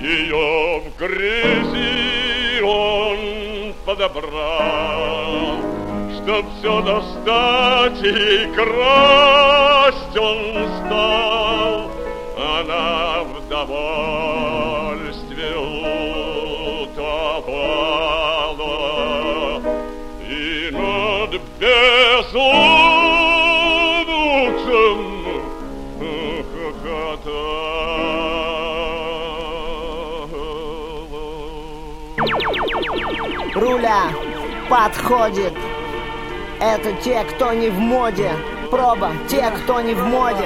Ее в грязи он подобрал, чтоб все достать и красть он стал. Она в довольстве утопала и над безумцем Руля подходит. Это те, кто не в моде. Проба, те, кто не в моде.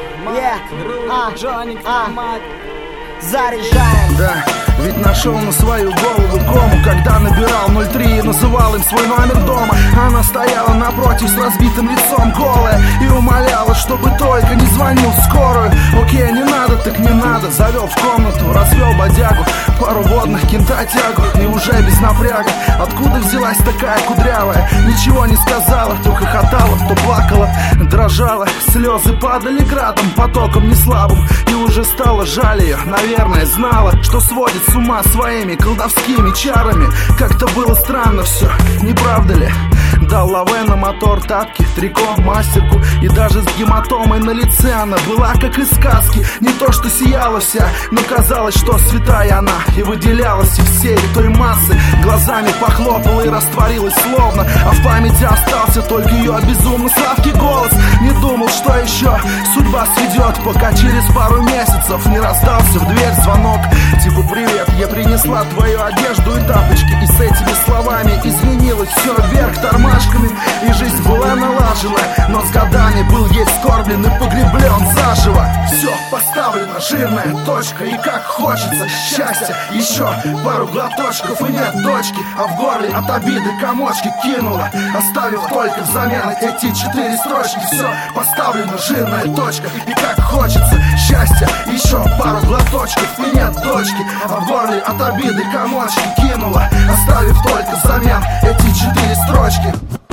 Заряжаем. Да, ведь нашел на свою голову кому, когда набирал 03 и называл им свой номер дома. Она стояла напротив с разбитым лицом, голая, и умоляла, чтобы только не звонил в скорую. Окей, не надо, так не надо. Завел в комнату, развел бодягу, пару водных, кентотягу, и уже без напряга. Откуда взялась такая кудрявая? Ничего не сказала, то хохотала, то плакала, дрожала. Слезы падали градом, потоком неслабым, и уже стало жаль ее. Наверное, знала, что сводит с ума своими колдовскими чарами. Как-то было странно все, не правда ли? Дал лаве на мотор, тапки, трико, мастерку, и даже с гематомой на лице она была как из сказки. Не то что сияла вся, но казалось, что святая она, и выделялась из всей той массы. Глазами похлопала и растворилась словно, а в памяти остался только ее безумно сладкий голос. Не думал, что еще судьба сведет, пока через пару месяцев не раздался в дверь звонок. Типа: привет, я принесла твою одежду и тапочки. И с этими словами изменилось все вверх тормашками, и жизнь была налажена, но с годами был ей скорблен и погреблен заживо. Все поставлено, жирная точка, и как хочется счастья. Еще пару глоточков и нет точки, а в горле от обиды комочки кинула, оставив только взамен эти 4 строчки. Все поставлено, жирная точка, и как хочется счастья. Еще пару глоточков и нет точки, а в горле от обиды комочки кинула, оставив только взамен эти 4 строчки.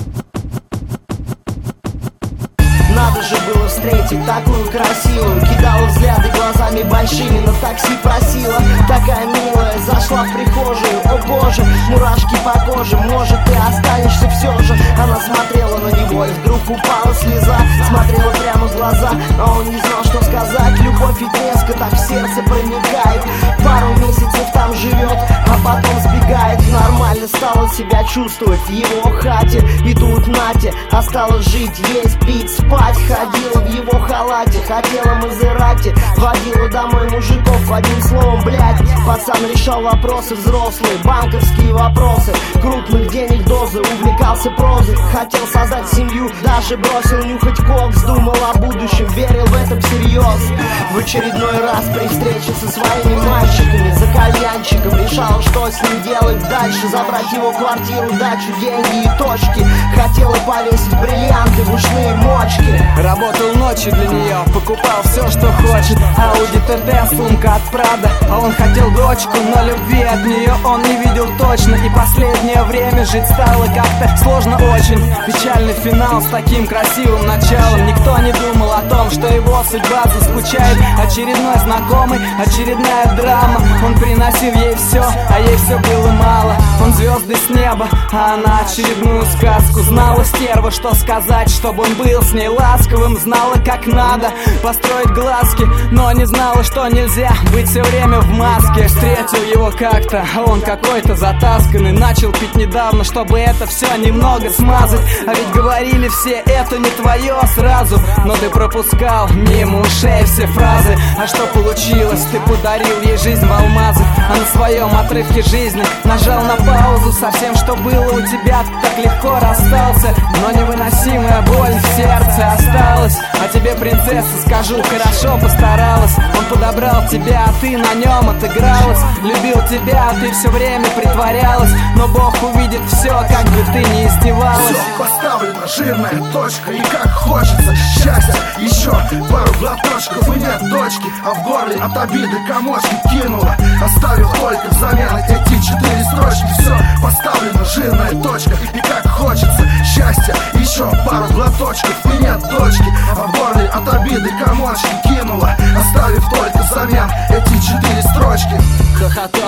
Надо же было встретить такую красивую. Кидала взгляды глазами большими, на такси просила. Такая милая, зашла в прихожую. О боже, мурашки по коже. Может, ты останешься все же. Она смотрела на него, и вдруг упала слеза. Смотрела прямо в глаза, а он не знал, что сказать. Любовь ведь резко так в сердце проникает. Пару месяцев там живет, а потом сбегает. Нормально стала себя чувствовать в его хате. И тут Натя осталось жить, есть, пить, спать. Ходила в его халате, хотела Мазерати, водила домой мужиков. Одним словом, блядь, пацан решал вопросы взрослые, банковские вопросы, крупных денег дозы, увлекался прозой, хотел создать семью, даже бросил нюхать кокс, думал о будущем, верил в это всерьез. В очередной раз при встрече со своими мальчиками за кальянчиком решал, что с ним делать дальше, забрать его квартиру, дачу, деньги и точки. Хотела повесить бриллианты в ушные мочки. Работал ночью для нее, покупал все, что хочет. Ауди ТТ, сумка от Прада. А он хотел дочку, но любви от нее он не видел точно. И последнее время жить стало как-то сложно очень. Печальный финал с таким красивым началом. Никто не думал о том, что его судьба заскучает. Очередной знакомый, очередная драма. Он приносил ей все, а ей все было мало. Он звезды с неба, а она очередную сказку. Знала стерва, что сказать, чтобы он был с ней ласковым. Знала, как надо построить глазки, но не знала, что нельзя быть все время в маске. Встретил его как-то, а он какой-то затасканный. Начал пить недавно, чтобы это все немного смазать. А ведь говорили все, это не твое сразу. Но ты пропускал мимо ушей все фразы. А что получилось? Ты подарил ей жизнь в алмазах, а на своем отрывке жизни нажал на паузу. Совсем, что было у тебя, ты так легко расстался. Но невыносимая боль в сердце осталась. А тебе, принцесса, скажу, хорошо постаралась. Он подобрал тебя, а ты на нем отыгралась. Любил тебя, а ты все время притворялась. Но Бог увидит все, как бы ты ни издевалась. Все поставлено, жирная точка, и как хочется счастья. Еще пару глоточков и нет точки, а в горле от обиды комочки кинула, оставив только взамен эти 4 строчки. Все поставлено, жирная точка, и как хочется счастья. Еще пару глоточков и нет точки, а в горле от обиды комочки кинула, оставив только взамен эти 4 строчки. Хохотал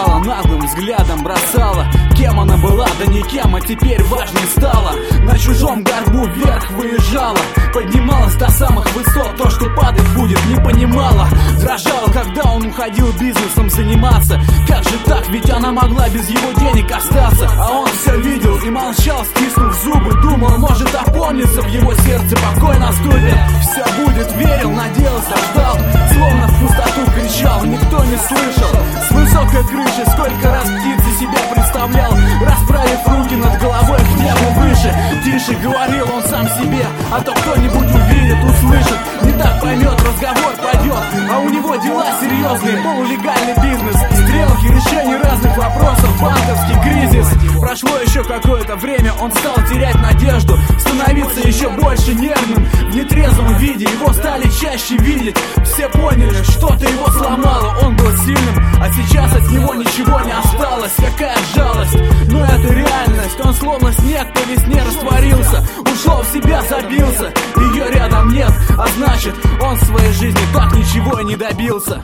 никем, а теперь важной стала. На чужом горбу вверх выезжала, поднималась до самых высот. То, что падать будет, не понимала. Дрожала, когда он уходил бизнесом заниматься. Как же так, ведь она могла без его денег остаться. А он все видел и молчал, стиснув зубы. Думал, может опомниться, в его сердце покой наступит. Все будет, верил, надеялся, ждал. Словно в пустоту кричал, никто не слышал. С высокой крыши сколько раз птицы себя представлял, расправив руки над головой к небу выше. Тише говорил он сам себе, а то кто-нибудь увидит, услышит, не так поймет, разговор пойдет. А у него дела серьезные, полулегальный бизнес, стрелки, решение разных вопросов, банковский кризис. Прошло еще какое-то время, он стал терять надежду, становиться еще больше нервным. В нетрезвом виде его стали чаще видеть. Все поняли, что-то его сломало, он был сильным, а сейчас от него ничего не осталось. Какая жалость, но это реальность. Он словно снег по весне растворился, ушел в себя, забился. Ее рядом нет, а значит, он в своей жизни так ничего и не добился.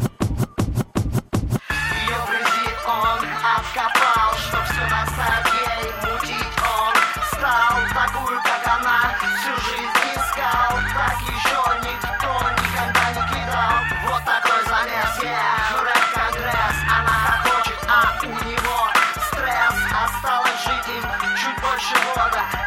Ее в грязи он откопал, чтоб всю ностальгией мутить он стал. Такую, как она, всю жизнь искал, так еще никто никогда не кидал. Вот такой замес, Конгресс, она хочет, а у него стресс. Осталось жить им чуть больше года.